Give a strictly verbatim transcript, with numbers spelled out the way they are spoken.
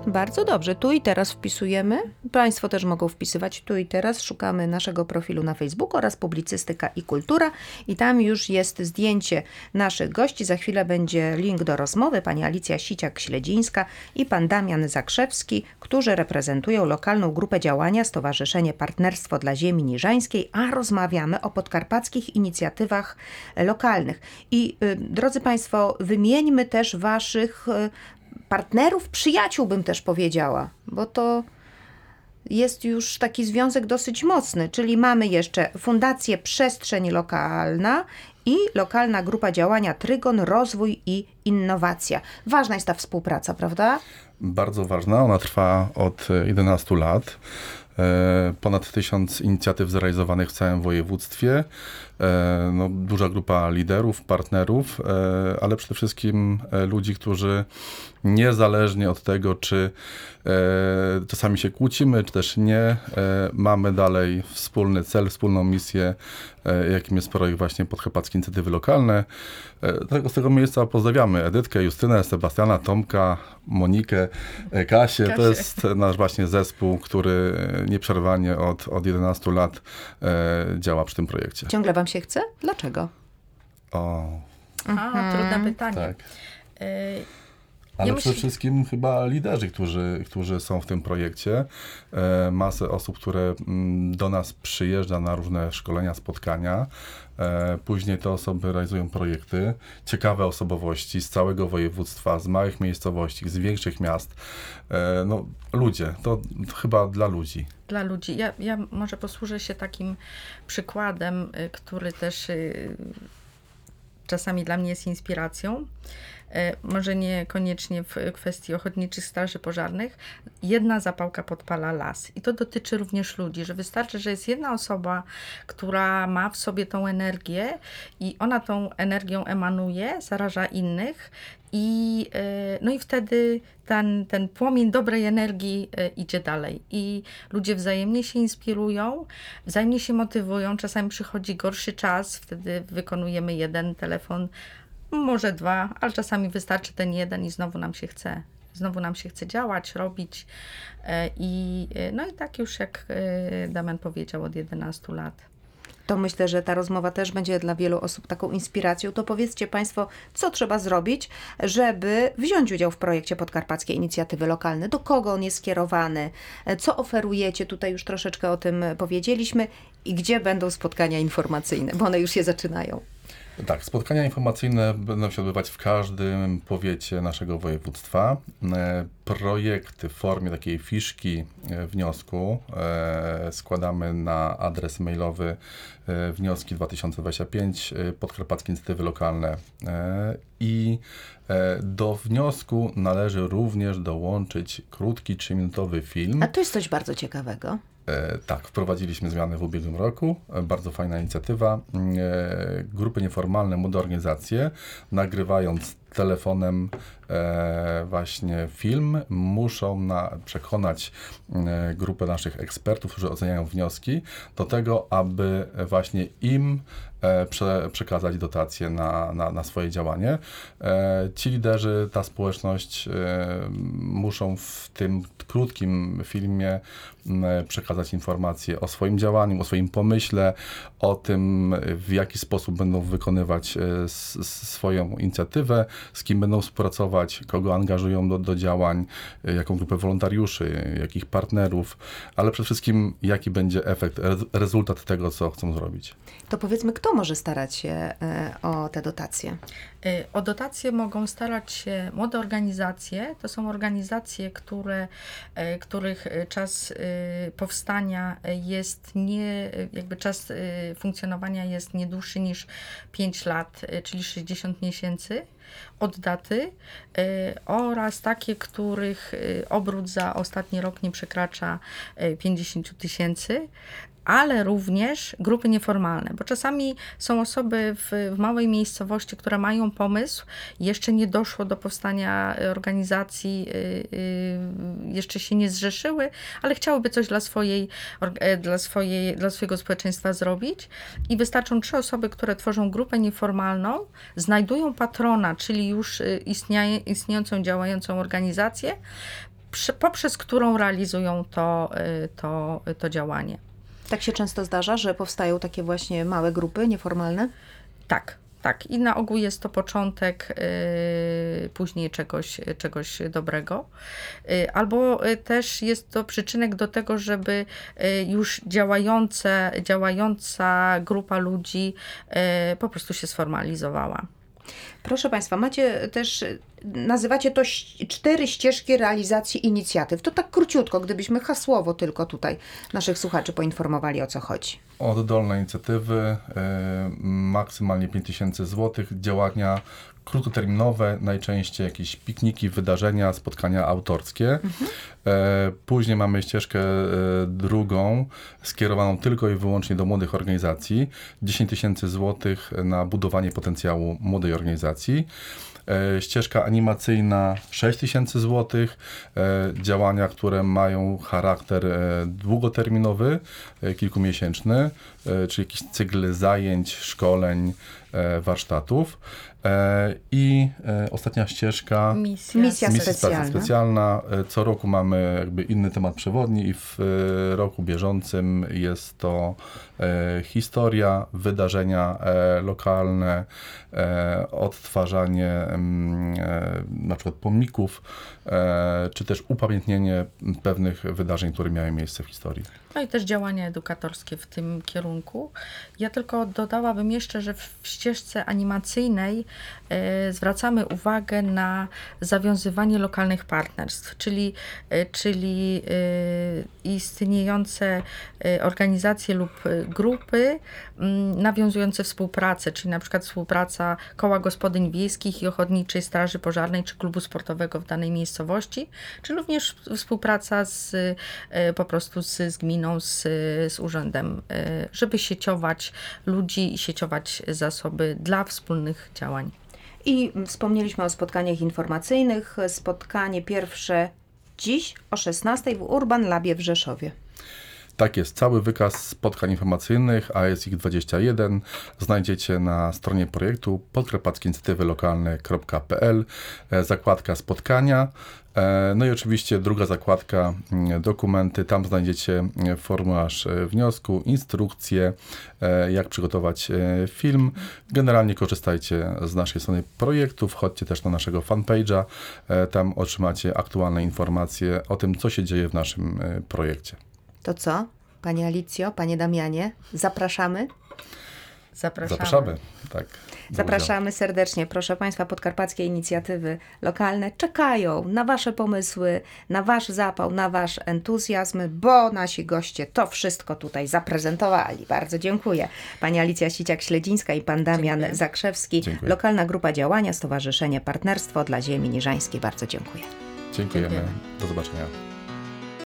Bardzo dobrze. Tu i teraz wpisujemy. Państwo też mogą wpisywać tu i teraz. Szukamy naszego profilu na Facebooku oraz Publicystyka i Kultura. I tam już jest zdjęcie naszych gości. Za chwilę będzie link do rozmowy. Pani Alicja Siciak-Śledzińska i pan Damian Zakrzewski, którzy reprezentują lokalną grupę działania Stowarzyszenie Partnerstwo dla Ziemi Niżańskiej, a rozmawiamy o podkarpackich inicjatywach lokalnych. I y, drodzy Państwo, wymieńmy też waszych y, partnerów, przyjaciół bym też powiedziała, bo to jest już taki związek dosyć mocny, czyli mamy jeszcze Fundację Przestrzeń Lokalna i lokalna grupa działania Trygon, Rozwój i Innowacja. Ważna jest ta współpraca, prawda? Bardzo ważna, ona trwa od jedenastu lat. Ponad tysiąc inicjatyw zrealizowanych w całym województwie. No, duża grupa liderów, partnerów, ale przede wszystkim ludzi, którzy niezależnie od tego, czy czasami się kłócimy, czy też nie, mamy dalej wspólny cel, wspólną misję, jakim jest projekt właśnie Podkarpackie Inicjatywy Lokalne. Dlatego z tego miejsca pozdrawiamy Edytkę, Justynę, Sebastiana, Tomka, Monikę, Kasię. Kasię. To jest nasz właśnie zespół, który nieprzerwanie od, od jedenastu lat działa przy tym projekcie. Ciągle wam się chce? Dlaczego? O. A, mhm. Trudne pytanie. Tak. Y- Ale ja przede myśl... wszystkim chyba liderzy, którzy, którzy są w tym projekcie. E, masę osób, które m, do nas przyjeżdża na różne szkolenia, spotkania. E, później te osoby realizują projekty. Ciekawe osobowości z całego województwa, z małych miejscowości, z większych miast. E, no, ludzie, to, to chyba dla ludzi. Dla ludzi. Ja, ja może posłużę się takim przykładem, y, który też y, czasami dla mnie jest inspiracją. Może niekoniecznie w kwestii ochotniczych straży pożarnych, jedna zapałka podpala las. I to dotyczy również ludzi, że wystarczy, że jest jedna osoba, która ma w sobie tą energię i ona tą energią emanuje, zaraża innych i, no i wtedy ten, ten płomień dobrej energii idzie dalej. I ludzie wzajemnie się inspirują, wzajemnie się motywują. Czasami przychodzi gorszy czas, wtedy wykonujemy jeden telefon, może dwa, ale czasami wystarczy ten jeden i znowu nam się chce. Znowu nam się chce działać, robić. I, no i tak już jak Damian powiedział, od jedenastu lat. To myślę, że ta rozmowa też będzie dla wielu osób taką inspiracją. To powiedzcie Państwo, co trzeba zrobić, żeby wziąć udział w projekcie Podkarpackie Inicjatywy Lokalne. Do kogo on jest skierowany? Co oferujecie? Tutaj już troszeczkę o tym powiedzieliśmy. I gdzie będą spotkania informacyjne? Bo one już się zaczynają. Tak, spotkania informacyjne będą się odbywać w każdym powiecie naszego województwa. Projekty w formie takiej fiszki wniosku składamy na adres mailowy wnioski dwa tysiące dwadzieścia pięć Podkarpackie Inicjatywy Lokalne i do wniosku należy również dołączyć krótki, trzyminutowy film. A to jest coś bardzo ciekawego. Tak, wprowadziliśmy zmiany w ubiegłym roku. Bardzo fajna inicjatywa. Grupy nieformalne, młode organizacje, nagrywając telefonem e, właśnie film, muszą na, przekonać e, grupę naszych ekspertów, którzy oceniają wnioski, do tego, aby właśnie im e, prze, przekazać dotacje na, na, na swoje działanie. E, ci liderzy, ta społeczność e, muszą w tym krótkim filmie e, przekazać informacje o swoim działaniu, o swoim pomyśle, o tym, w jaki sposób będą wykonywać e, s, swoją inicjatywę, z kim będą współpracować, kogo angażują do, do działań, jaką grupę wolontariuszy, jakich partnerów, ale przede wszystkim jaki będzie efekt, rezultat tego, co chcą zrobić. To powiedzmy, kto może starać się o te dotacje? O dotacje mogą starać się młode organizacje. To są organizacje, które, których czas powstania jest nie, jakby czas funkcjonowania jest nie dłuższy niż pięć lat, czyli sześćdziesiąt miesięcy od daty, oraz takie, których obrót za ostatni rok nie przekracza pięćdziesiąt tysięcy. Ale również grupy nieformalne, bo czasami są osoby w, w małej miejscowości, które mają pomysł, jeszcze nie doszło do powstania organizacji, yy, yy, jeszcze się nie zrzeszyły, ale chciałyby coś dla swojej, dla swojej, dla swojego społeczeństwa zrobić i wystarczą trzy osoby, które tworzą grupę nieformalną, znajdują patrona, czyli już istnieje, istniejącą, działającą organizację, przy, poprzez którą realizują to, y, to, to działanie. Tak się często zdarza, że powstają takie właśnie małe grupy nieformalne? Tak, tak. I na ogół jest to początek y, później czegoś, czegoś dobrego. Y, albo y, też jest to przyczynek do tego, żeby y, już działające, działająca grupa ludzi y, po prostu się sformalizowała. Proszę Państwa, macie też, nazywacie to ś- cztery ścieżki realizacji inicjatyw. To tak króciutko, gdybyśmy hasłowo tylko tutaj naszych słuchaczy poinformowali, o co chodzi. Oddolne inicjatywy, e, maksymalnie pięć tysięcy złotych, działania krótkoterminowe, najczęściej jakieś pikniki, wydarzenia, spotkania autorskie. Mhm. E, później mamy ścieżkę e, drugą, skierowaną tylko i wyłącznie do młodych organizacji. dziesięć tysięcy złotych na budowanie potencjału młodej organizacji. E, ścieżka animacyjna sześć tysięcy złotych, e, działania, które mają charakter e, długoterminowy, e, kilkumiesięczny, e, czyli jakiś cykl zajęć, szkoleń, e, warsztatów. E, I e, ostatnia ścieżka, Misja, Misja misja specjalna. specjalna. E, Co roku mamy jakby inny temat przewodni i w e, roku bieżącym jest to e, historia, wydarzenia e, lokalne, e, odtwarzanie m, e, na przykład pomników, e, czy też upamiętnienie pewnych wydarzeń, które miały miejsce w historii. No i też działania edukatorskie w tym kierunku. Ja tylko dodałabym jeszcze, że w ścieżce animacyjnej e, zwracamy uwagę na zawiązywanie lokalnych partnerstw, czyli, e, czyli e, istniejące e, organizacje lub e, grupy m, nawiązujące współpracę, czyli na przykład współpraca Koła Gospodyń Wiejskich i Ochotniczej Straży Pożarnej czy klubu sportowego w danej miejscowości, czy również współpraca z, e, po prostu z, z gminą, z, z urzędem, żeby sieciować ludzi i sieciować zasoby dla wspólnych działań. I wspomnieliśmy o spotkaniach informacyjnych. Spotkanie pierwsze dziś o szesnastej w Urban Labie w Rzeszowie. Tak jest, cały wykaz spotkań informacyjnych A S ich dwadzieścia jeden znajdziecie na stronie projektu podkarpackie inicjatywy lokalne kropka p l, zakładka spotkania. No i oczywiście druga zakładka dokumenty, tam znajdziecie formularz wniosku, instrukcje, jak przygotować film. Generalnie korzystajcie z naszej strony projektu, wchodźcie też na naszego fanpage'a, tam otrzymacie aktualne informacje o tym, co się dzieje w naszym projekcie. To co? Panie Alicjo, Panie Damianie, zapraszamy? Zapraszamy. Zapraszamy, tak. Zapraszamy serdecznie. Proszę Państwa, podkarpackie inicjatywy lokalne czekają na Wasze pomysły, na Wasz zapał, na Wasz entuzjazm, bo nasi goście to wszystko tutaj zaprezentowali. Bardzo dziękuję. Pani Alicja Siciak-Śledzińska i Pan Damian Dziękuję. Zakrzewski. Dziękuję. Lokalna Grupa Działania, Stowarzyszenie Partnerstwo dla Ziemi Niżańskiej. Bardzo dziękuję. Dziękujemy. Dziękujemy. Do zobaczenia.